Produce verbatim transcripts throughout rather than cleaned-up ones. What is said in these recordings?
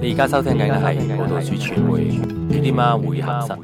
你而家收聽緊嘅係葡萄樹傳媒Kitty 媽會客室。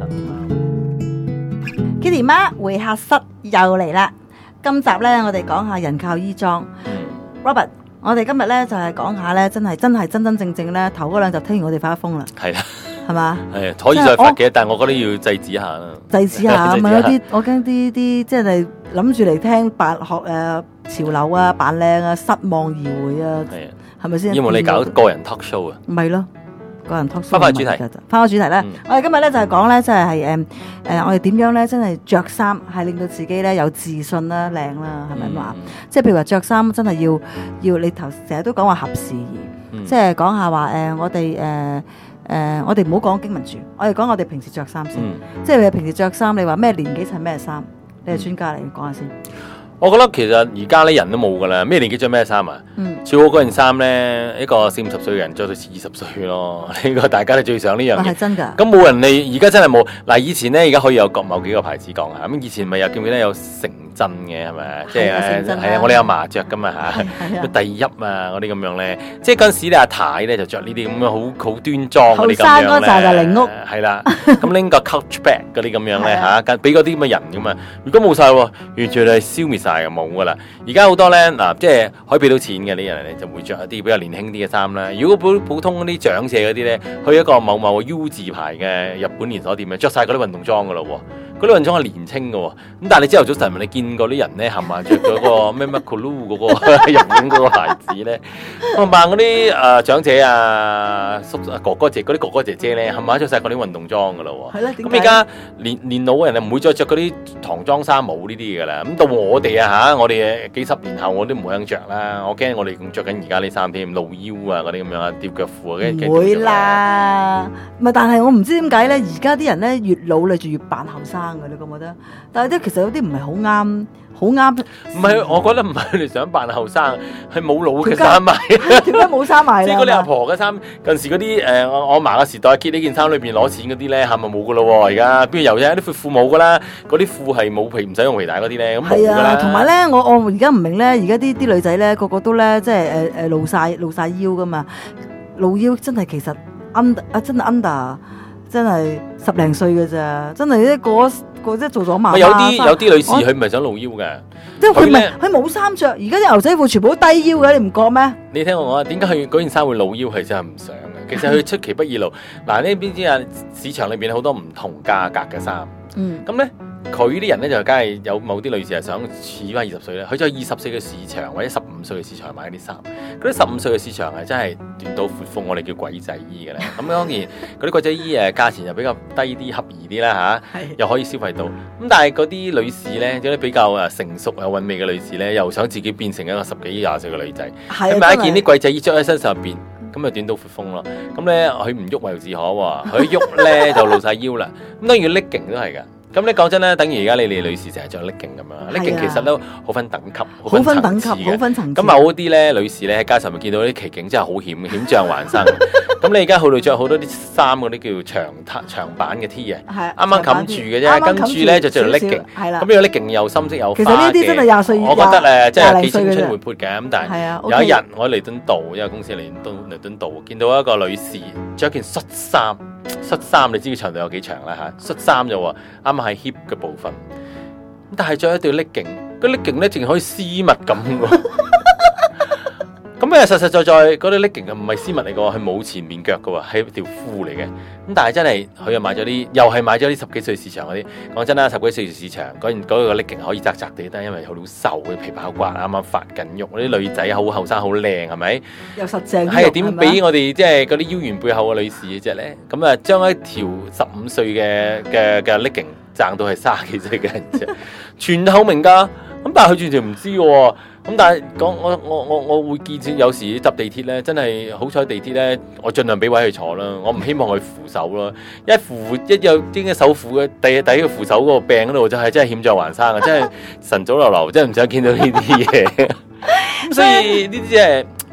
Kitty 媽會客室又嚟啦！今集咧，我哋講下人靠衣裝。Robert， 我哋今日咧就係講下咧，真係真係真真正正咧，頭嗰兩集聽完我哋發瘋啦。 係啦， 係嘛？ 係啊，可以再發嘅，但係我覺得要制止下啦。 制止下，咪有啲我驚啲啲，即係諗住嚟聽扮學誒潮流啊，扮靚啊，失望而回啊。係啊。係咪先？ 因為你搞個人 talk show 啊， 唔係咯，個人 talk show。 翻返主題， 翻返主題咧，嗯、我哋今日咧就係講咧，即係係誒誒，我哋點樣咧，真係着衫係令到自己咧有自信啦、靚啦，係咪話？即係譬如話着衫真係要要你頭成日都講話合時宜，嗯、即係講下話誒、呃，我哋誒誒，我哋唔好講經文住，我哋講我哋平時着衫先。嗯、即係你平時着衫，你話咩年紀襯咩衫？你係專家嚟講下先。 我覺得其實而家啲人都冇噶啦，咩年紀着咩衫啊？嗯，最好嗰件衫咧，一個四五十歲嘅人着到似二十歲咯。呢個大家都最想呢樣嘢。係真㗎。咁冇人你而家真係冇嗱，以前咧而家可以有各某幾個牌子講啊。咁以前咪有記唔記得有成真嘅係咪？即係係啊，我哋阿嫲着噶嘛嚇，第一啊嗰啲咁樣咧，即係嗰陣時咧阿太咧就着呢啲咁樣好好端莊嗰啲咁樣咧。後生嗰陣就靈屋。係啦，咁拎個 couch bag 嗰啲咁樣咧嚇，俾嗰啲咁嘅人噶嘛。如果冇晒喎，完全係消滅晒嘅冇噶啦。而家好多咧嗱，即係可以俾到錢嘅啲人咧，就會着一啲比較年輕啲嘅衫啦。如果普普通嗰啲長者嗰啲咧，去一個某某 U 字牌嘅日本連鎖店咧，着晒嗰啲運動裝噶咯喎，嗰啲運動裝係年青嘅喎。咁但係你朝頭早晨你見過啲人咧，冚唪唥着嗰個咩咩 Kulu 嗰個日本嗰個牌子咧，冚唪唥嗰啲誒長者啊、叔哥哥姐嗰啲哥哥姐姐咧，冚唪唥着晒嗰啲運動裝噶咯喎。係啦，咁而家年年老嘅人啊，唔會再着嗰啲唐裝衫冇呢啲噶啦。咁到我哋啊嚇，我哋幾十年後我都唔會肯着啦。我驚我哋仲着緊而家呢衫添，露腰啊嗰啲咁樣啊，吊腳褲啊， 唔會啦。唔係，但係我唔知點解咧，而家啲人咧越老你就越扮後生嘅，你覺唔覺得？但係啲其實有啲唔係好啱。好啱， 唔係，我覺得唔係佢哋想扮後生，係冇老嘅衫賣。 點解冇衫賣咧？ 即係嗰啲阿婆嘅衫，近時嗰啲誒，我我阿嫲嘅時代，揭呢件衫裏邊攞錢嗰啲咧，係咪冇噶咯喎？而家邊度有啫？啲褲冇噶啦，嗰啲褲係冇皮，唔使用皮帶嗰啲咧，咁冇噶啦。 同埋咧，我我而家唔明咧，而家啲啲女仔咧，個個都咧，即係誒誒露晒露晒腰噶嘛，露腰真係其實 under 啊，真係 under，真係十零歲嘅咋，真係一個。即係做咗媽媽， 有啲有啲女士佢唔係想露腰嘅， 即係佢唔係佢冇衫着。而家啲牛仔褲全部都低腰嘅，你唔覺咩？你聽我講，點解佢嗰件衫會露腰係真係唔想嘅？其實佢出其不意露。嗱，呢邊知啊，市場裏邊好多唔同價格嘅衫，嗯，咁咧。佢啲人咧就梗係有某啲女士係想似翻二十歲咧，佢就二十歲嘅市場或者十五歲嘅市場買啲衫。嗰啲十五歲嘅市場係真係短到闊風，我哋叫鬼仔衣嘅咧。咁當然嗰啲鬼仔衣誒價錢就比較低啲、合宜啲啦嚇，又可以消費到。咁但係嗰啲女士咧，有啲比較誒成熟有韻味嘅女士咧，又想自己變成一個十幾廿歲嘅女仔，佢買一件啲鬼仔衣着喺身上入邊，咁咪短到闊風咯。咁咧佢唔喐為自可喎，佢一喐咧就露晒腰啦。咁當然 legging 都係㗎。咁你講真咧，等於而家你哋女士成日着 legging 咁樣 legging 其實都好分等級，好分，分等級，好分層次。咁某啲咧女士咧喺街上面見到啲奇景真係好險，險象環生。咁你而家去到着好多啲衫嗰啲叫長長版嘅 T 啊，啱啱冚住嘅啫，跟住咧就着 legging。係啦。咁呢個 legging 又深色又花嘅。其實呢啲真係廿歲，我覺得誒即係幾青春活潑嘅。咁但係有一日我喺彌敦道，因為公司喺彌敦彌敦道，見到一個女士着一件恤衫。恤衫你知佢長度有幾長啦嚇，恤衫就話啱啱係 hip 嘅部分，但係着一對 legging，個 legging 咧淨可以絲襪咁喎。咁誒實實在在嗰對 legging 唔係絲襪嚟嘅喎，係冇前面腳嘅喎，係條褲嚟嘅。咁但係真係佢又買咗啲，又係買咗啲十幾歲市場嗰啲。講真啦，十幾歲市場嗰件嗰個 legging可以窄窄地，但係因為好瘦嘅皮包骨，啱啱發緊肉，嗰啲女仔好後生好靚係咪？又實淨。係點俾我哋即係嗰啲腰圓背後嘅女士嘅啫咧？咁啊將一條十五歲嘅嘅嘅 legging 掙到係卅幾歲嘅人啫，全透明㗎。咁但係佢完全唔知喎。咁但係講我我我我會見有時搭地鐵咧，真係好彩地鐵咧，我盡量俾位佢坐啦。我唔希望佢扶手咯，一扶一有啲手扶嘅第第一個扶手嗰個柄嗰度就係真係險象環生啊！真係晨早流流，真係唔想見到呢啲嘢。咁所以呢啲即係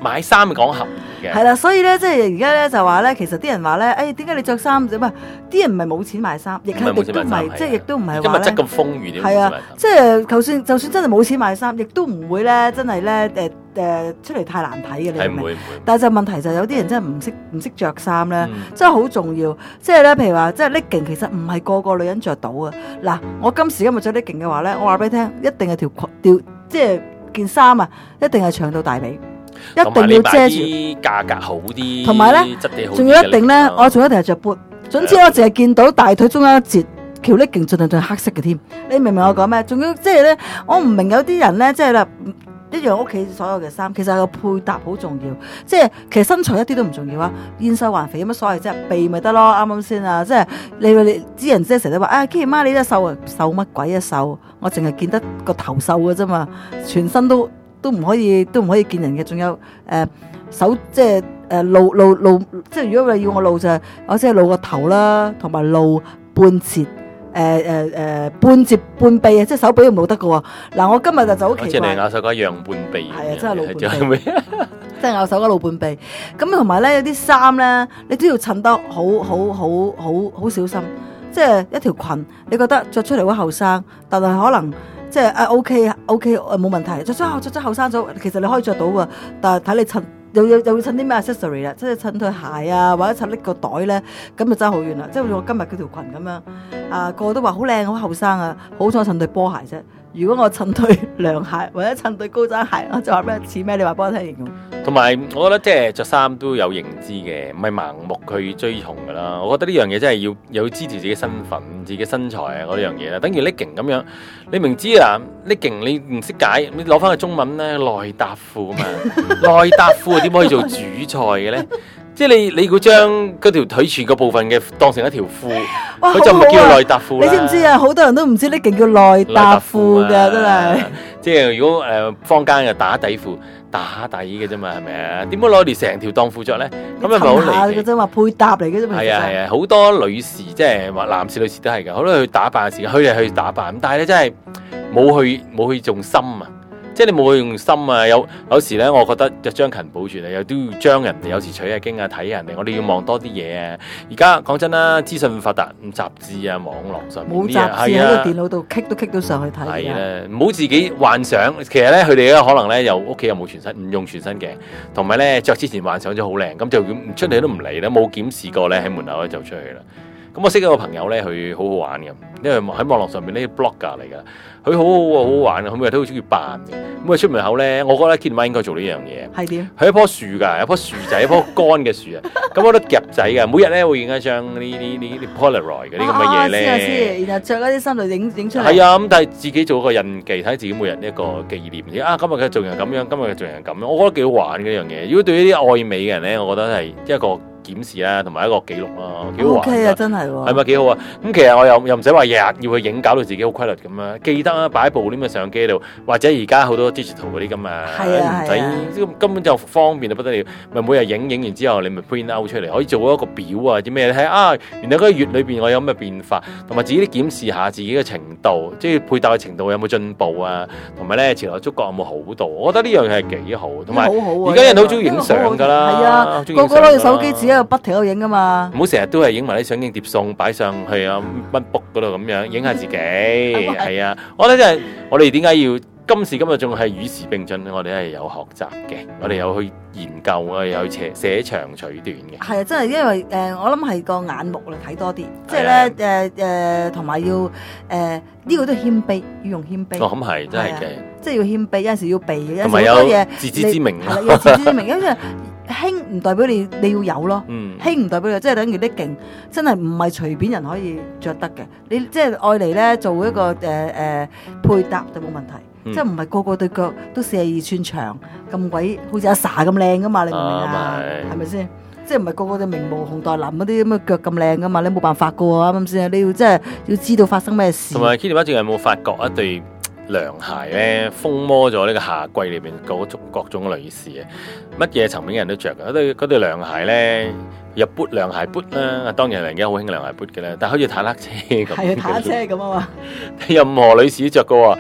買衫講合宜嘅。 係啦，所以咧，即係而家咧就話咧，其實啲人話咧，誒點解你着衫啫？唔係啲人唔係冇錢買衫，亦係亦都唔係，即係亦都唔係話咧。 今日質咁豐裕點？ 係啊，即係就算就算真係冇錢買衫，亦都唔會咧，真係咧誒誒出嚟太難睇嘅。你明唔明？但係就問題就係有啲人真係唔識唔識著衫咧，真係好重要。即係咧，譬如話，即係 legging 其實唔係個個女人着到啊。嗱，我今時今日着 legging嘅話咧，我話俾你聽，一定係條裙條即係件衫啊，一定係長到大髀。一定要遮住， 價格好啲， 同埋咧，仲要一定咧，我仲一定係着 boot。總之我淨係見到大腿中間一截條 legging，盡量仲係黑色嘅添。你明唔明我講咩？仲要即係咧，我唔明有啲人咧，即係啦，一樣屋企所有嘅衫，其實個配搭好重要。即係其實身材一啲都唔重要啊，燕瘦還肥有乜所謂啫？鼻咪得咯，啱啱先啊？即係你你啲人即係成日都話啊 Kitty 媽你都瘦啊，瘦乜鬼啊瘦？我淨係見得個頭瘦嘅啫嘛，全身都。都唔可以，都唔可以見人嘅。仲有誒、呃、手，即係誒露露露，即係如果你要我露就係、是，我即係露個頭啦，同埋露半截，誒誒誒半截半臂啊，即係手臂都冇得嘅喎。嗱，我今日就就好奇怪，好似你咬手嗰樣半臂， 係啊，真係露半臂，即係咬手嗰露半臂。咁同埋咧，有啲衫咧，你都要襯得好好好好好小心。即係一條裙，你覺得着出嚟好後生，但係可能。即係啊 OK OK 誒冇問題，着咗着咗後生咗，其實你可以着到㗎，但係睇你襯又又又要襯啲咩 accessory 啦，即係襯對鞋啊，或者襯拎個袋咧，咁就爭好遠啦。即係好似我今日嗰條裙咁樣，啊個個都話好靚好後生啊，好彩襯對波鞋啫。如果我襯對涼鞋或者襯對高踭鞋，我就話咩似咩？你話幫我聽形容。 同埋我覺得即係着衫都有認知嘅，唔係盲目去追從噶啦。我覺得呢樣嘢真係要有知道自己身份、自己身材啊嗰樣嘢啦。等於 legging 咁樣，你明知啊 legging 你唔識解，你攞翻個中文咧內搭褲啊嘛，內搭褲點可以做主菜嘅咧？即係你你估將嗰條腿全個部分嘅當成一條褲，佢就唔叫內搭褲啦。 你知唔知啊？好多人都唔知呢件叫內搭褲嘅，真係。 即係如果誒坊間嘅打底褲，打底嘅啫嘛，係咪啊？點解攞條成條當褲着咧？咁係咪好離奇？ 嘅啫嘛，配搭嚟嘅啫嘛。 係啊係啊，好多女士即係話男士女士都係㗎，好多去打扮嘅時間，佢哋去打扮，但係咧真係冇去冇去用心啊！即係你冇去用心啊！有有時咧，我覺得就將勤補拙啊，又都要將人哋有時取下經啊，睇下人哋，我哋要望多啲嘢啊！而家講真啦，資訊發達，雜誌啊、網絡上面啲嘢， 係啊，喺個電腦度 kick 都 kick 到上去睇。 係啦，唔好自己幻想。其實咧，佢哋咧可能咧又屋企又冇全身，唔用全身嘅，同埋咧着之前幻想咗好靚，咁就出嚟都唔嚟啦，冇檢視過咧喺門口咧就出去啦。咁我識咗個朋友咧，佢好好玩嘅，因為喺網絡上面呢啲 blogger 嚟噶，佢好好好好玩嘅，佢每日都好中意扮嘅。咁佢出門口咧，我覺得 Kitty 媽應該做呢樣嘢。 係點？ 係一棵樹㗎，有棵樹仔，一棵乾嘅樹啊。咁我覺得夾仔嘅，每日咧會影一張呢啲呢啲 Polaroid 嗰啲咁嘅嘢咧。 啊，知啊知，然後着嗰啲衫就影影出嚟。 係啊，咁但係自己做一個印記，睇自己每日一個紀念。啊，今日嘅做人咁樣，今日嘅做人咁樣，我覺得幾好玩嘅呢樣嘢。如果對於啲愛美嘅人咧，我覺得係一個檢視啦，同埋一個記錄啦，幾好玩。O K 啊，真係喎。 係咪幾好啊？咁其實我又又唔使話日日要去影，搞到自己好規律咁啊。記得啊，擺部啲咁嘅相機度，或者而家好多 digital 嗰啲咁啊，唔使根本就方便到不得了。咪每日影影完之後，你咪 print out 出嚟，可以做一個表啊，啲咩你睇啊？原來嗰個月裏邊我有咩變化，同埋自己啲檢視下自己嘅程度，即係配搭嘅程度有冇進步啊？同埋咧前後觸覺有冇好到？我覺得呢樣嘢係幾好，同埋而家人好中意影相㗎啦， 係啊，個個攞住手機只喺度不停喺度影㗎嘛。 唔好成日都係影埋啲相機碟送擺上去啊乜 book 嗰度咁樣影下自己，係啊！我覺得真係我哋點解要今時今日仲係與時並進？我哋係有學習嘅，我哋有去研究，我哋有去寫長取短嘅。係啊，真係因為誒、呃，我諗係個眼目嚟睇多啲，即係咧誒誒，同埋、呃呃、要誒呢、呃這個都係謙卑，要用謙卑。 哦，咁係真係嘅， 即係要謙卑，有陣時要避嘅，有陣時好多嘢自知之明係啦，有自知之明，因為輕唔代表你你要有咯，嗯、輕唔代表你即係等於啲勁，真係唔係隨便人可以着得嘅。你即係愛嚟咧做一個誒誒、呃、配搭就冇問題。嗯、即係唔係個個對腳都四十二寸長咁鬼，好似阿 sa 咁靚噶嘛？你明唔明啊？係咪先？即係唔係個個對明模紅黛林嗰啲咁嘅腳咁靚噶嘛？你冇辦法噶喎，啱唔啱先？你要即係要知道發生咩事。 同埋 Kitty 媽最近有冇發覺一對涼鞋咧風魔咗呢個夏季裏邊各種各種女士啊？乜嘢層面嘅人都着嘅嗰對嗰對涼鞋咧。入 boot 涼鞋 boot 啦，當然人家好興涼鞋 boot 嘅啦，但係好似坦克車咁， 係啊，坦克車咁啊嘛。 任何女士都着嘅喎，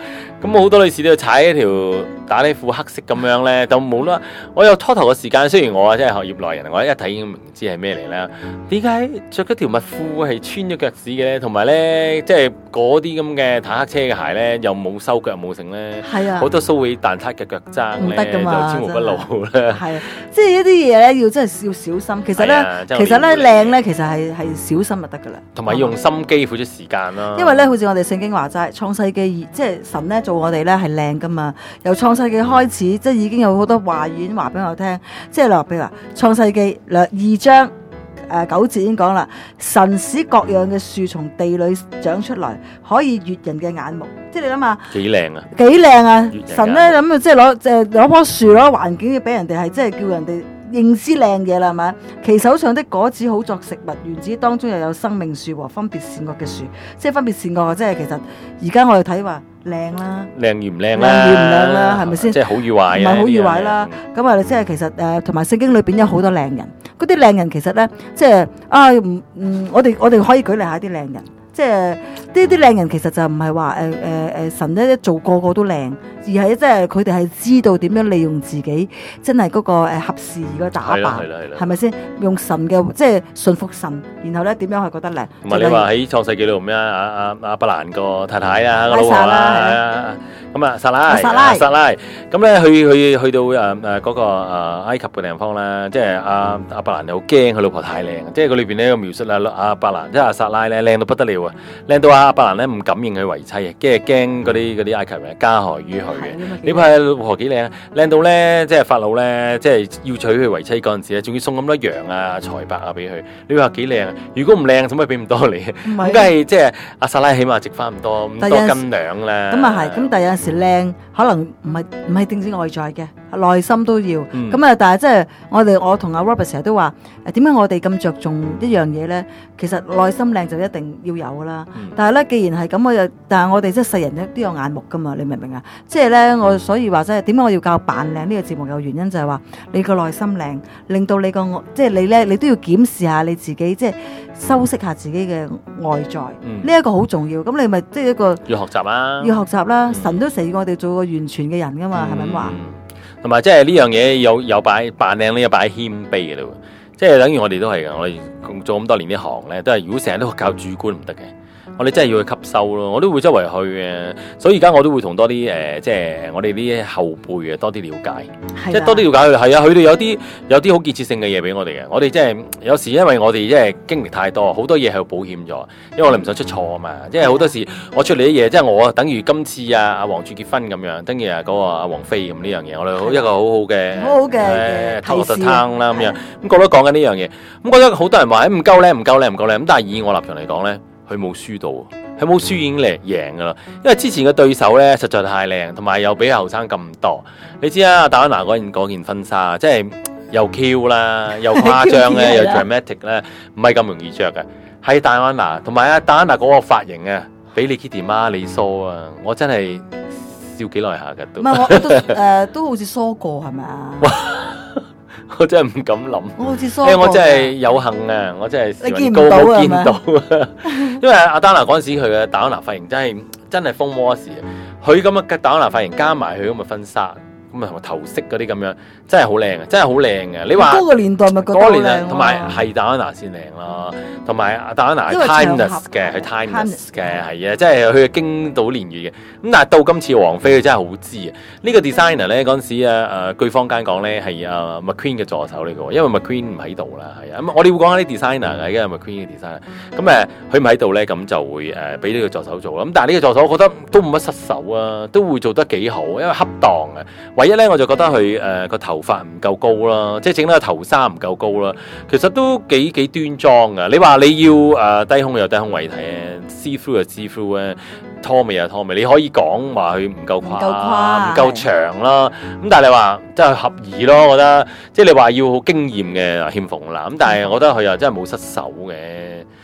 咁好多女士都要踩一條打底褲黑色咁樣咧，就冇啦。我有拖頭嘅時間，雖然我啊真係學業內人，我一睇已經明知係咩嚟啦。點解着嗰條襪褲係穿咗腳趾嘅咧？同埋咧，即係嗰啲咁嘅坦克車嘅鞋咧，又冇收腳冇成咧， 係啊， 好多騷氣蛋撻嘅腳踭咧，就千無不露啦。 係啊，即係一啲嘢咧，要真係要小心。其實咧，其實咧靚咧，其實係係小心就得噶啦。 同埋用心機付出時間啦。 因為咧，好似我哋聖經話齋，創世記即係神咧做我哋咧係靚噶嘛。由創世記開始，即係已經有好多話語已經話俾我聽。即係例如譬如話創世記兩二章誒、呃、九節已經講啦，神使各樣嘅樹從地裏長出來，可以悅人嘅眼目。即係你諗下幾靚啊！ 幾靚啊！神咧咁即係攞即係攞棵樹攞環境要俾人哋係即係叫人哋認知靚嘢啦，係咪？其手上的果子好作食物，園子當中又有生命樹和分別善惡嘅樹，即係分別善惡，即係其實而家我哋睇話靚啦， 靚與唔靚啦， 靚與唔靚啦，係咪先？ 即係好與壞啊， 唔係好與壞啦。咁啊，即係其實誒，同埋聖經裏邊有好多靚人，嗰啲靚人其實咧，即係啊，唔嗯，我哋我哋可以舉例下啲靚人。即係呢啲靚人其實就唔係話誒誒誒神咧做個個都靚，而係即係佢哋係知道點樣利用自己，真係嗰個誒合時宜嘅打扮，係咪先？用神嘅即係順服神，然後咧點樣去覺得靚？ 唔係你話喺創世記度咩啊？阿阿阿伯蘭個太太啊，個老婆啦，咁啊撒拉，撒拉，撒拉，咁咧去去去到誒誒嗰個誒埃及嘅地方啦，即係阿阿伯蘭又好驚佢老婆太靚，即係佢裏邊呢個描述啊，阿伯蘭即係阿撒拉咧靚到不得了。靚到阿伯蘭咧唔敢認佢為妻嘅，跟住驚嗰啲嗰啲埃及人加害於佢嘅。你話老婆幾靚？靚到咧，即係法老咧，即係要娶佢為妻嗰陣時咧，仲要送咁多羊啊、財帛啊俾佢。你話幾靚？如果唔靚，做咩俾咁多你？咁梗係即係阿撒拉起碼值翻咁多咁多斤兩啦。咁啊係，咁但係有陣時靚可能唔係唔係淨止外在嘅，內心都要。咁啊、嗯，但係即係我哋我同阿 Robert 成日都話誒點解我哋咁着重一樣嘢咧？其實內心靚就一定要有㗎啦。嗯、但係咧，既然係咁，我又但係我哋即係世人都有眼目㗎嘛，你明唔明啊？即係咧，我所以話即係點解我要教扮靚呢個節目有原因就係話你個內心靚，令到你個即係你咧，你都要檢視下你自己，即係修飾下自己嘅外在，呢一、嗯、個好重要。咁你咪即係一個要學習啦，要學習啦。嗯、神都成日要我哋做個完全嘅人㗎嘛，係咪咁話？同埋即係呢樣嘢有有擺扮靚呢，有擺謙卑嘅咯。即係等於我哋都係嘅，我哋做咁多年呢行咧，都係如果成日都靠主觀唔得嘅，我哋真係要去吸收咯。我都會周圍去嘅，所以而家我都會同多啲誒、呃，即係我哋啲後輩嘅多啲了解，的即係多啲了解佢。係啊，佢哋有啲有啲好建設性嘅嘢俾我哋嘅。我哋即係有時因為我哋即係經歷太多，好多嘢係保險咗，因為我哋唔想出錯啊嘛。即係好多時我出嚟啲嘢，即係我等於今次啊阿黃柱結婚咁樣，等於啊嗰個阿王菲咁呢樣嘢，我哋好一個好好嘅好好嘅提示啦咁樣。咁覺得講緊呢樣嘢，咁覺得好多人話誒唔夠靚，唔夠靚，唔夠靚。咁但係以我立場嚟講咧，佢冇輸到，佢冇輸已經嚟贏噶啦。因為之前嘅對手咧實在太靚，同埋又比後生咁多。你知啊，戴安娜嗰件嗰件婚紗，即係又 Q 啦，又誇張咧，又 dramatic 咧，唔係咁容易着嘅。係戴安娜，同埋啊戴安娜嗰個髮型啊，比你 Kitty 媽你梳啊，我真係笑幾耐下嘅都。唔係我都誒、呃、都好似梳過係咪啊？我真係唔敢諗，我好似疏過，我真係有幸啊！我真係時運高冇見到啊！因為阿丹娜嗰陣時佢嘅戴安娜髮型真係真係風魔一時，佢咁嘅戴安娜髮型加埋佢咁嘅婚紗。咁啊，同埋頭飾嗰啲咁樣，真係好靚啊！真係好靚嘅。你話嗰個年代咪覺得靚，同埋係戴安娜先靚咯，同埋戴安娜係 timeless 嘅，係 timeless 嘅，係啊，即係佢嘅經到年月嘅。咁但係到今次王菲佢真係好知啊！呢個 designer 咧嗰陣時啊，誒據坊間講咧係啊 McQueen 嘅助手嚟嘅，因為 McQueen 唔喺度啦，係啊。咁我哋會講下啲 designer 嘅，因為 McQueen 嘅 designer。咁誒佢唔喺度咧，咁就會誒俾呢個助手做啦。咁但係呢個助手我覺得都冇乜失手啊，都會做得幾好，因為恰當啊。唯一咧，我就覺得佢誒個頭髮唔夠高啦，即係整得個頭紗唔夠高啦。其實都幾幾端莊噶。你話你要誒、呃、低胸有低胸圍體啊 ，see through 就 see through 啊，拖尾就拖尾。你可以講話佢唔夠誇，唔夠長啦。咁但係你話真係合宜咯，我覺得。即係你話要好驚豔嘅欠奉啦。咁但係我覺得佢又真係冇失手嘅。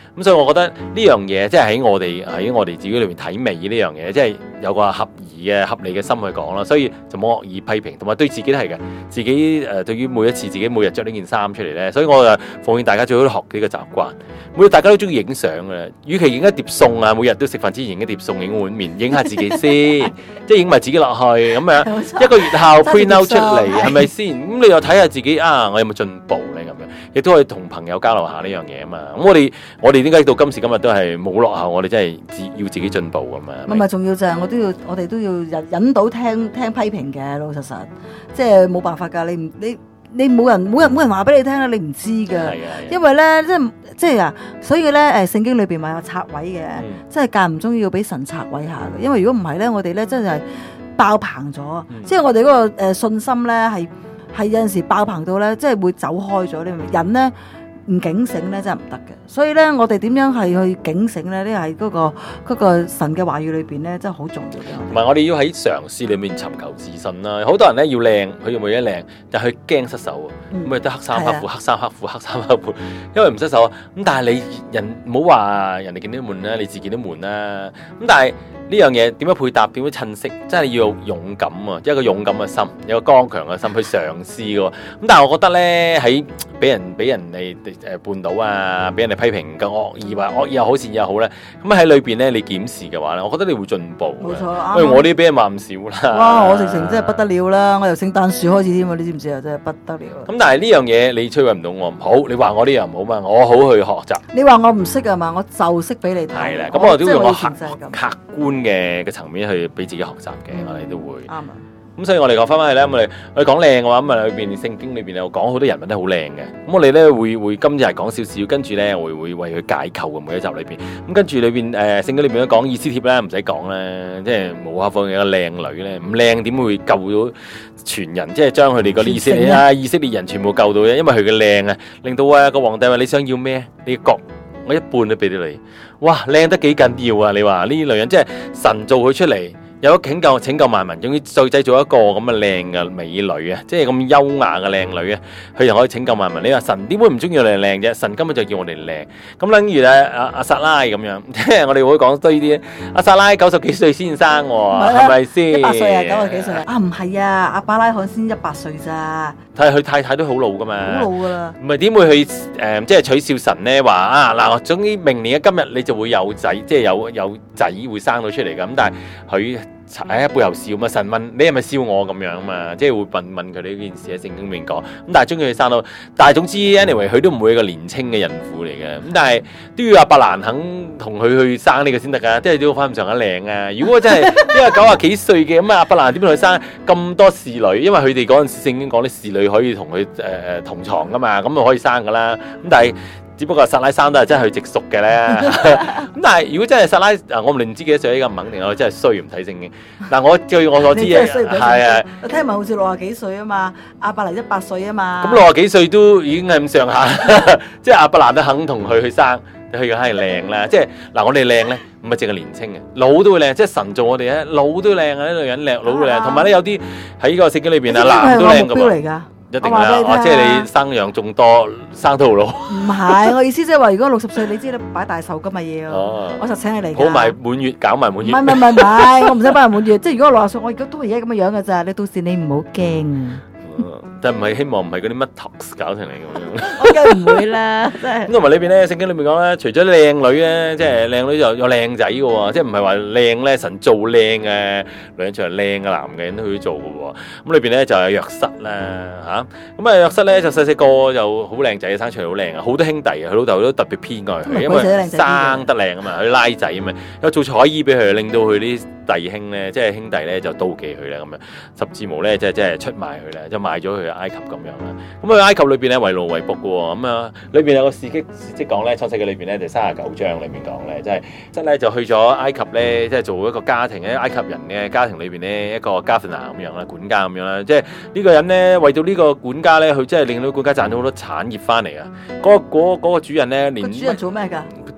咁所以我覺得呢樣嘢即係喺我哋喺我哋自己裏面睇美呢樣嘢，即係有個合宜嘅合理嘅心去講啦，所以就冇惡意批評，同埋對自己都係嘅，自己誒、呃、對於每一次自己每日着呢件衫出嚟咧，所以我就奉勸大家最好都學呢個習慣。每日大家都中意影相嘅，與其影一碟餸啊，每日都食飯之前影一碟餸，影碗麵，影下自己先，即係影埋自己落去咁樣，一個月後 print out 出嚟係咪先？咁你又睇下自己啊，我有冇進步咧咁樣，亦都可以同朋友交流下呢樣嘢啊嘛。咁我哋我哋點解到今時今日都係冇落後？我哋真係要自己進步㗎嘛。 唔係重要就係我都要，我哋都要引引導聽聽批評嘅，老實實，即係冇辦法㗎。你唔你你冇人冇人冇人話俾你聽啦，你唔知㗎。因為咧，即係即係啊，所以咧誒，聖經裏邊咪有拆位嘅，嗯、即係間唔中要俾神拆位下嘅。因為如果唔係咧，我哋咧真係爆棚咗，嗯、即係我哋嗰個誒信心咧係係有陣時爆棚到咧，即係會走開咗。你明唔明？人咧唔警醒咧真係唔得嘅，所以咧我哋點樣係去警醒咧？呢係嗰個嗰個神嘅話語裏邊咧，真係好重要嘅。 同埋我哋要喺嘗試裏面尋求自信啦。好多人咧要靚，佢要為咗靚，但係佢驚失手啊，咁咪得黑衫黑褲、黑衫黑褲、黑衫黑褲，因為唔失手啊。咁但係你人唔好話人哋見到悶啦，你自己都悶啦。咁但係呢樣嘢點樣配搭，點樣襯色，真係要有勇敢啊！一個勇敢嘅心，有個剛強嘅心去嘗試嘅。咁但係我覺得咧，喺俾人俾人哋誒絆倒啊，俾人哋批評嘅惡意話惡意又好善又好咧，咁喺裏邊咧你檢視嘅話咧，我覺得你會進步。冇錯，因為我啲俾人話唔少啦。 哇！我直情真係不得了啦！我由聖誕樹開始添啊，你知唔知啊？真係不得了。 咁但係呢樣嘢你摧毀唔到我唔好，你話我呢樣唔好嘛，我好去學習。 你話我唔識啊嘛，我就識俾你睇。 係啦，咁我都要用個客客觀嘅嘅層面去俾自己學習嘅，嗯、我哋都會。啱啊。咁所以我哋講翻翻去咧，我哋我哋講靚嘅話，咁啊裏邊聖經裏邊有講好多人物都好靚嘅。咁我哋咧會會今日係講少少，跟住咧會會為佢解構嘅每一集裏邊。咁跟住裏邊誒聖經裏邊都講以斯帖咧，唔使講啦，即係無可否認有個靚女咧，唔靚點會救到全人？即係將佢哋嗰啲以色列啊以色列人全部救到嘅，因為佢嘅靚啊，令到啊個皇帝話你想要咩？你國我一半都俾到你。哇，靚得幾緊要啊！你話呢啲女人即係神做佢出嚟。有咗拯救拯救萬民，終於再製造一個咁嘅靚嘅美女啊！即係咁優雅嘅靚女啊，佢就可以拯救萬民。你話神點會唔中意我哋靚啫？神根本就叫我哋靚。咁等於咧阿阿撒拉咁樣，即係我哋會講多呢啲。阿撒拉九十幾歲先生喎，係咪先？ 一百歲啊，九十幾歲啊？啊唔係啊，阿伯拉罕先一百歲咋？ 睇佢太太都好老噶嘛， 好老噶啦。 唔係點會去誒、呃？即係取笑神咧？話啊嗱，總之明年嘅今日你就會有仔，即係有有仔會生到出嚟㗎。咁但係佢。喺背後笑嘛？神問你係咪笑我咁樣嘛？即係會問問佢哋呢件事喺聖經裏面講。咁但係終於佢生到，但係總之 anyway 佢都唔會係一個年青嘅孕婦嚟嘅。咁但係都要阿伯蘭肯同佢去生呢個先得㗎，即係都要翻咁上下靚啊！如果真係因為九廿幾歲嘅咁啊，阿伯蘭點樣去生咁多侍女？因為佢哋嗰陣時聖經講啲侍女可以同佢誒誒同床㗎嘛，咁就可以生㗎啦。咁但係只不過撒拉生都係真係佢直屬嘅咧，咁但係如果真係撒拉，我唔唔知幾多歲，咁唔肯定，我真係衰唔睇聖經。嗱，我據我所知啊，係啊， 我聽聞好似六十幾歲啊嘛，阿伯蘭一百歲啊嘛， 咁六十幾歲都已經係咁上下，即係阿伯蘭都肯同佢去生，佢梗係靚啦。即係嗱，我哋靚咧，唔係淨係年青嘅，老都會靚，即係神造我哋咧，老都靚啊，啲女人靚，老都靚，同埋咧有啲喺呢個聖經裏邊啊，男都靚㗎嘛。一定啦，哦，即係你生養眾多，生到老。唔係，我意思即係話，如果六十歲，你知你擺大壽今日要，哦、我就請你嚟。 好埋滿月，搞埋滿月。 唔係唔係唔係，我唔使幫人滿月。即係如果我六十歲，我而家都係而家咁嘅樣嘅咋。你到時你唔好驚。 但唔係希望唔係嗰啲乜 tox 搞成嚟咁樣， 我梗係唔會啦，真係。咁同埋呢邊咧，聖經裏面講咧，除咗靚女咧，即係靚女又有靚仔嘅喎，即係唔係話靚咧，神做靚嘅女人，除係靚嘅男嘅人都可以做嘅喎。咁裏邊咧就有約瑟啦嚇，咁啊約瑟咧就細細個就好靚仔，生出嚟好靚啊，好多兄弟啊，佢老豆都特別偏愛佢，因為生得靚啊嘛，佢拉仔啊嘛，有做彩衣俾佢，令到佢啲弟兄咧，即係兄弟咧就妒忌佢咧咁樣，十字毛咧即係即係出賣佢咧，就賣咗佢。埃及咁樣啦，咁啊埃及裏邊咧為奴為僕嘅喎，咁啊裏邊有個事蹟事蹟講咧，創世記裏邊咧就三十九章裏面講咧，即係即係咧就去咗埃及咧，即係做一個家庭喺埃及人嘅家庭裏邊咧一個 governor 咁樣啦，管家咁樣啦，即係呢個人咧為到呢個管家咧，佢真係令到管家賺到好多產業翻嚟啊！嗰、嗰個嗰、嗰個主人咧，連個主人做咩㗎？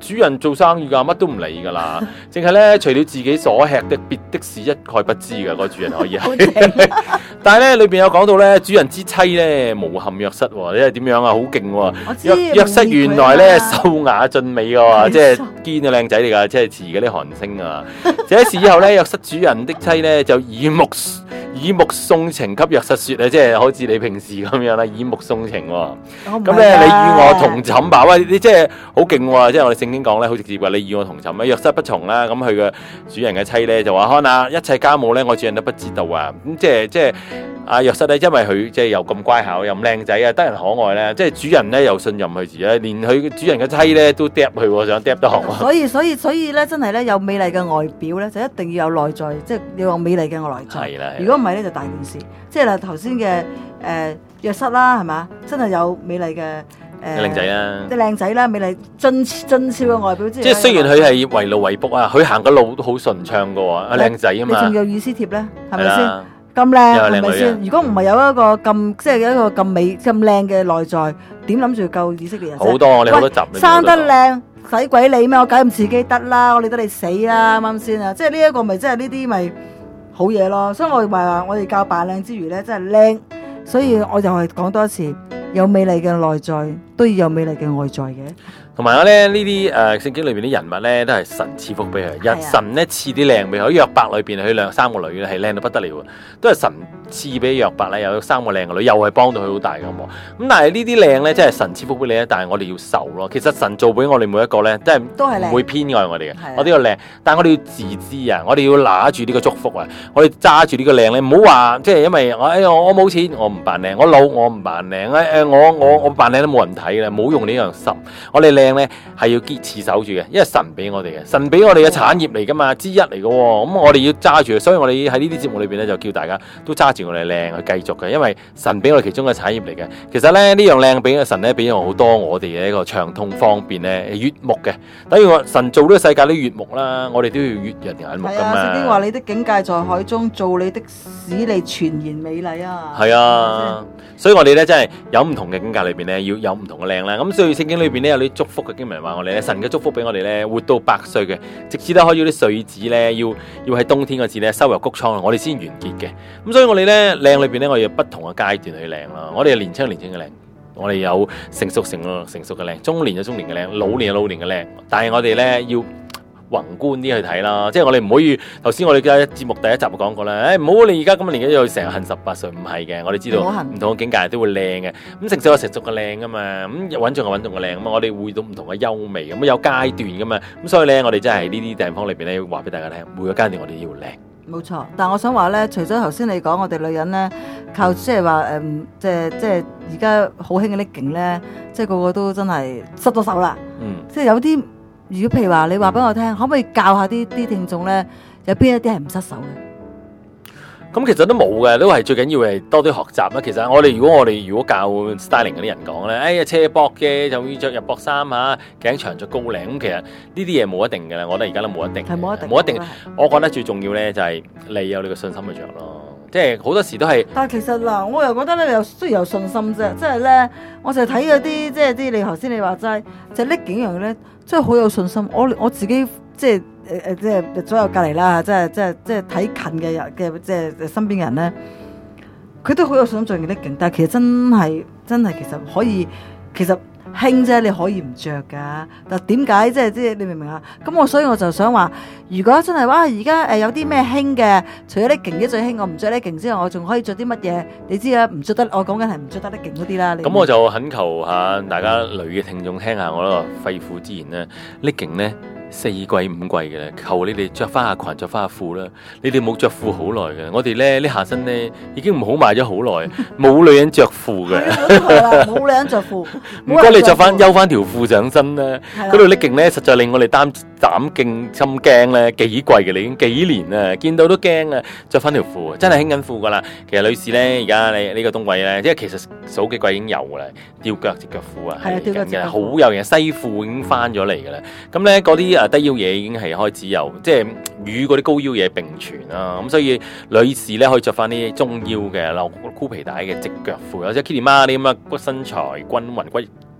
主人做生意㗎，乜都唔理㗎啦，淨係咧除了自己所吃的，別的事一概不知㗎。個主人可以係，但係咧裏邊有講到咧，主人之妻咧無陷約瑟喎，你係點樣啊？好勁喎！約約瑟原來咧秀雅俊美㗎喎，即係堅嘅靚仔嚟㗎，即係似嗰啲韓星啊！這時以後咧，約瑟主人的妻咧就耳目耳目送情給約瑟説啊，即係好似你平時咁樣啦，耳目送情喎。咁咧你與我同寢吧，喂，你即係好勁喎！即係我哋聖經講咧，好直接話你與我同寢啊。約瑟不從啦，咁佢嘅主人嘅妻咧就話：看啊，一切家務咧，我主人都不知道啊。咁即係即係阿約瑟咧，因為佢即係又咁乖巧，又咁靚仔啊，得人可愛咧，即係主人咧又信任佢自己，連佢主人嘅妻咧都嗒佢喎，想嗒得學。 所以所以所以咧，真係咧有美麗嘅外表咧，就一定要有內在，即係要有美麗嘅內在。 係啦， 如果唔係咧，就大件事。即係嗱頭先嘅誒約瑟啦，係嘛？真係有美麗嘅誒靚仔啦， 即係靚仔啦，美麗俊俊俏嘅外表。即係雖然佢係為路為卜啊，佢行嘅路都好順暢嘅喎，靚仔啊嘛。 你仲有意思貼咧？係咪先？咁靚係咪先？如果唔係有一個咁即係一個咁美咁靚嘅內在，點諗住救以色列人啫？ 好多我哋好多集生得靚使鬼你咩？我解唔自己得啦，我理得你死啦，啱啱先啊！即係呢一個咪即係呢啲咪好嘢咯。所以我哋話我哋教扮靚之餘咧，真係靚。所以我就係講多一次，有美麗嘅內在都要有美麗嘅外在嘅。同埋咧呢啲誒聖經裏邊啲人物咧都係神賜福俾佢，日神咧賜啲靚俾佢。約伯裏邊佢兩三個女咧係靚到不得了，都係神賜俾約伯咧有三個靚嘅女，又係幫到佢好大嘅喎。咁但係呢啲靚咧，即係神賜福俾你咧，但係我哋要受咯。其實神做俾我哋每一個咧，即係都係唔會偏愛我哋嘅，我哋要靚，但係我哋要自知啊，我哋要拿住呢個祝福啊，我哋揸住呢個靚咧，唔好話即係因為我誒我我冇錢，我唔扮靚，我老我唔扮靚，誒我我我扮靚都冇人睇嘅，冇用呢樣心，我哋靚咧係要堅持守住嘅，因為神俾我哋嘅，神俾我哋嘅產業嚟噶嘛，之一嚟嘅喎，咁我哋要揸住，所以我哋喺呢啲節目裏邊咧就叫大家都揸住我哋靚去繼續嘅，因為神俾我哋其中嘅產業嚟嘅。其實咧呢樣靚俾嘅神咧俾咗好多我哋嘅一個暢通方便咧悅目嘅，等於我神做呢個世界都悅目啦，我哋都要悅人眼目噶嘛。係啊， 聖經話你的境界在海中，做你的使你全然美麗啊。 係啊，所以我哋咧真係有唔同嘅境界裏邊咧要有唔同嘅靚啦。咁所以聖經裏邊咧有啲祝福嘅經文話我哋咧神嘅祝福俾我哋咧活到百歲嘅，直至咧可以啲穗子咧要要喺冬天嗰時咧收入谷倉，我哋先完結嘅。咁所以我哋咧靚裏邊咧我哋有不同嘅階段去靚啦。我哋係年青年青嘅靚，我哋有成熟成成熟嘅靚，中年有中年嘅靚，老年有老年嘅靚。但係我哋咧要宏觀啲去睇啦，即係我哋唔可以頭先我哋嘅節目第一集講過啦，誒唔好你而家咁嘅年紀又成日恨十八歲，唔係嘅，我哋知道唔同嘅境界都會靚嘅，咁成熟有成熟嘅靚噶嘛，咁穩重有穩重嘅靚咁啊，我哋會到唔同嘅優美，咁有階段噶嘛，咁所以咧我哋真係呢啲地方裏邊咧話俾大家聽，每個階段我哋要靚。 冇錯，但係我想話咧，除咗頭先你講我哋女人咧靠即係話誒，即係即係而家好興嘅啲勁咧，即係個個都真係失咗手啦，嗯，即係有啲。如果譬如話你話俾我聽，可唔可以教下啲啲聽眾咧？有邊一啲係唔失手嘅？ 咁其實都冇嘅，都係最緊要係多啲學習啦。其實我哋如果我哋如果教 styling 嗰啲人講咧，哎呀斜膊嘅就要着入膊衫嚇，頸長着高領。咁其實呢啲嘢冇一定嘅啦，我覺得而家都冇一定， 係冇一定， 冇一定。我覺得最重要咧就係你有你嘅信心去着咯。即係好多時都係， 但係其實嗱，我又覺得咧，你又需要有信心啫。即係咧，我就睇嗰啲即係啲你頭先你話齋，就拎幾樣咧，真係好有信心。我我自己即係誒誒，即係左右隔離啦，即係即係即係睇近嘅人嘅即係身邊嘅人咧，佢都好有信心做完拎勁。但係其實真係真係其實可以，其實。興啫，你可以唔着噶，但點解即係即係你明唔明啊？咁我所以我就想話，如果真係話而家誒有啲咩興嘅，除咗啲勁嘅最興，我唔着啲勁之外，我仲可以着啲乜嘢？你知啦，唔着得，我講緊係唔着得啲勁嗰啲啦。 咁我就懇求下大家女嘅聽眾聽下我呢個肺腑之言啦，拎勁咧。四季五季嘅啦，求你哋着翻下裙，着翻下褲啦。你哋冇着褲好耐嘅，我哋咧呢下身咧已經唔好賣咗好耐，冇女人着褲嘅。 冇女人着褲。 唔該，你着翻休翻條褲上身啦。嗰度拎勁咧，實在令我哋擔膽驚心驚咧，幾季嘅你已經幾年啦，見到都驚啊！着翻條褲，真係興緊褲噶啦。其實女士咧，而家你呢個冬季咧，即係其實數幾季已經有噶啦，吊腳隻腳褲啊，係吊腳嘅，好有型，西褲已經翻咗嚟噶啦。咁咧嗰啲。低腰嘢已經係開始有，即係與嗰啲高腰嘢並存啦。咁所以女士咧可以着翻啲中腰嘅，留箍皮帶嘅直腳褲，或者 Kitty 媽啲咁啊，骨身材均勻、骨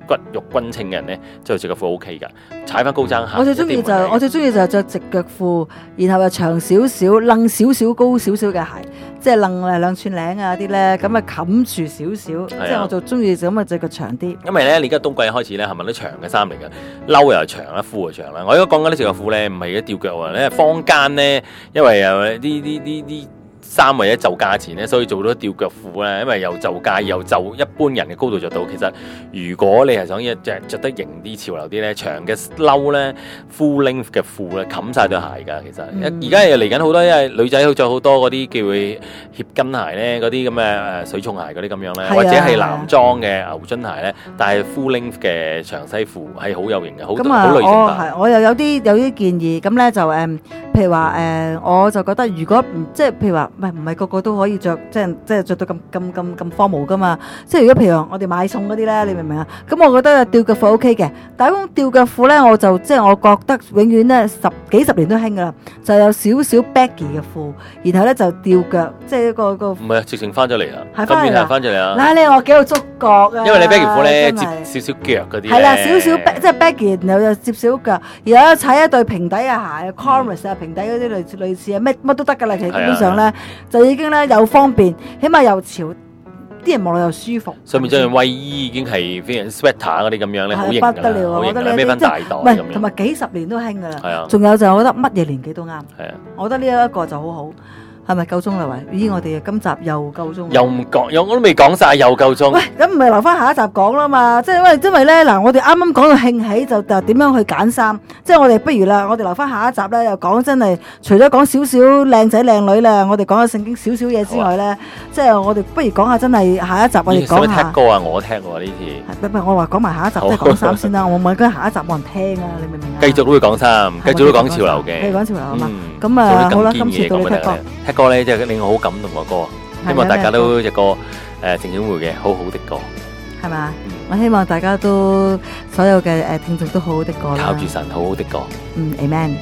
骨肉均稱嘅人咧，就着個褲 O K 㗎，踩翻高踭鞋。 我最中意就我最中意就係着直腳褲，然後又長少少、楞少少、高少少嘅鞋，即係楞誒兩寸領啊啲咧，咁啊冚住少少，即係我就中意咁啊着腳長啲。 因為咧，你而家冬季開始咧，係咪都長嘅衫嚟㗎？褸又係長啦，褲又長啦。我而家講緊呢直腳褲咧，唔係嘅吊腳啊，咧坊間咧，因為又呢啲啲啲。衫為咗就價錢咧，所以做咗吊腳褲咧，因為又就價又就一般人嘅高度着到。其實如果你係想一着着得型啲、潮流啲咧，長嘅褸咧、full length 嘅褲咧，冚晒對鞋㗎。其實而家又嚟緊好多，因為女仔好着好多嗰啲叫佢協跟鞋咧，嗰啲咁嘅誒水重鞋嗰啲咁樣咧，或者係男裝嘅牛津鞋咧，但係 full length 嘅長西褲係好有型嘅，好好女性化。 我又有啲有啲建議，咁咧就誒，譬如話誒，我就覺得如果唔即係譬如話。唔係唔係個個都可以着，即係即係著到咁咁咁咁荒謬噶嘛？即係如果譬如我哋買餸嗰啲咧，你明唔明啊？咁我覺得吊腳褲 O K 嘅，但係嗰種吊腳褲咧，我就即係我覺得永遠咧十幾十年都興噶啦，就有少少 baggy 嘅褲，然後咧就吊腳，即係一個個。唔係啊，直情翻咗嚟啦， 今年係翻咗嚟啦。 嗱，你我幾有觸覺啊？ 因為你 baggy 褲咧接少少腳嗰啲咧。 係啦，少少即係 baggy，然後又接少腳，然後踩一對平底嘅鞋 ，Converse 啊，平底嗰啲類類似啊，乜乜都得噶啦。其實基本上咧就已經咧又方便，起碼又潮，啲人望落又舒服。 上面着件衞衣已經係非常 sweater 嗰啲咁樣咧，好型不得了啊！我覺得孭翻大袋咁樣， 同埋幾十年都興噶啦。 係啊， 仲有就係我覺得乜嘢年紀都啱。 係啊， 我覺得呢一個就好好。係咪夠鐘啦？喂，咦，我哋今集又夠鐘， 又唔講，又我都未講晒，又夠鐘。 喂，咁唔係留翻下一集講啦嘛？即係因為因為咧嗱，我哋啱啱講到興起，就就點樣去揀衫？即係我哋不如啦，我哋留翻下一集咧，又講真係除咗講少少靚仔靚女啦，我哋講下聖經少少嘢之外咧，即係我哋不如講下真係下一集我哋講下。 聽歌啊，我聽喎呢次。 唔係我話講埋下一集，即係講衫先啦。我問緊下一集冇人聽啊，你明唔明啊？ 繼續都會講衫，繼續都講潮流嘅。 繼續講潮流啊嘛。咁啊好啦，今次到你聽歌。 聽歌咧，即係令我好感動嘅歌，希望大家都一個誒鄭曉梅嘅好好的歌， 係嘛？我希望大家都所有嘅誒聽眾都好好的歌啦， 靠住神好好的歌。 嗯 ，Amen。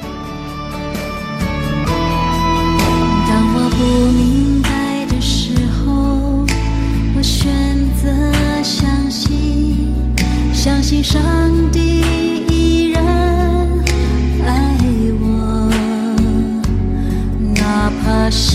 當我不明白的時候，我選擇相信，相信上帝依然愛我，哪怕是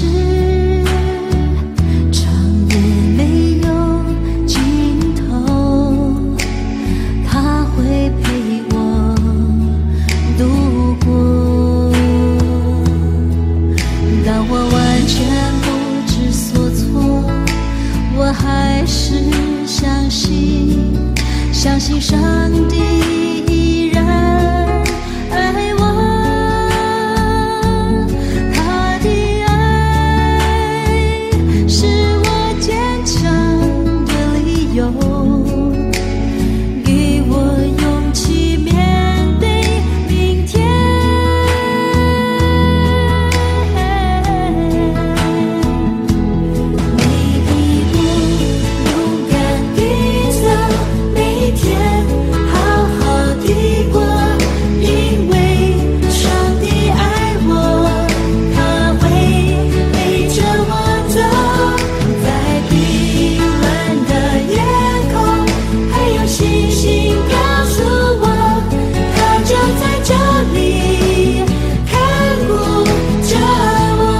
相信上帝依然愛我，他的愛是我堅強的理由，給我勇氣面對明天。每一步勇敢地走，每天好好地過，因為上帝愛我，他會陪着我走，在冰冷的夜空，還有星星告訴我，他就在這裡看顧着我。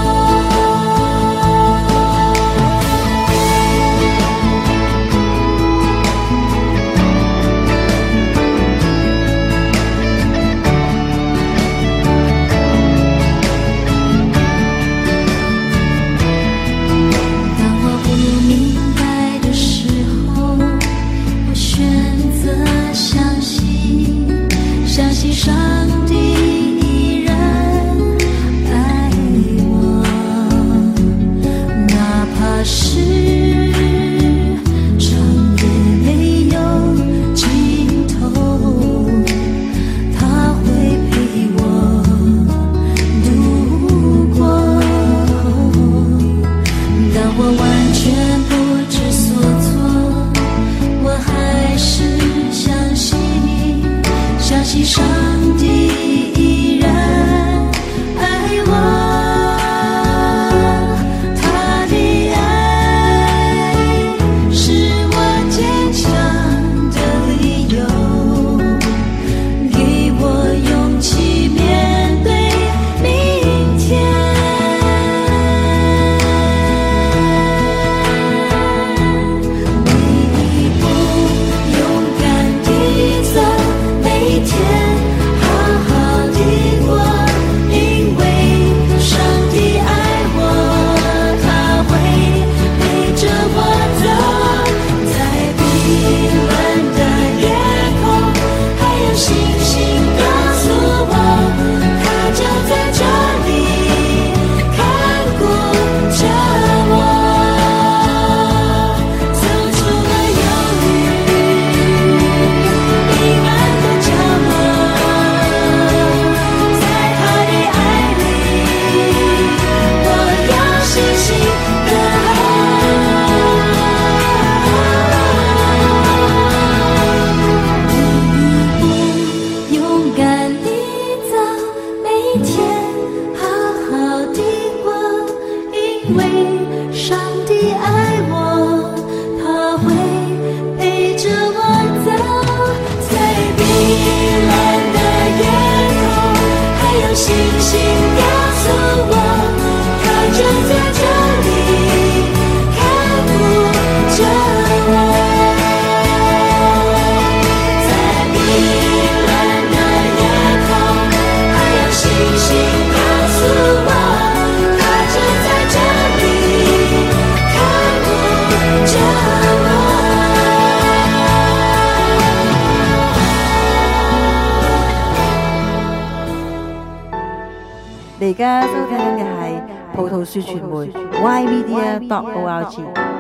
當我不明白的時候，我選擇星星告诉我，他正在这里看顾着我。在迷乱的夜空，还有星星告诉我，他正在这里看顾着我。 你而家收聽緊嘅係葡萄樹傳媒 Y Media dot O R G。